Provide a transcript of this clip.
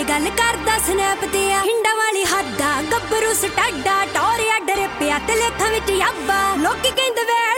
ਗੱਲ ਕਰਦਾ ਸਨੈਪ ਤੇ ਆ ਹਿੰਡਾ ਵਾਲੀ ਹੱਦਾ ਗੱਭਰੂ ਸਟਾਡਾ ਟੋਰਿਆ ਡਰੇ ਪਿਆ ਤੇ ਲੇਖਾਂ ਵਿੱਚ ਯਾਬਾ ਲੋਕੀ ਕਹਿੰਦੇ ਵੇ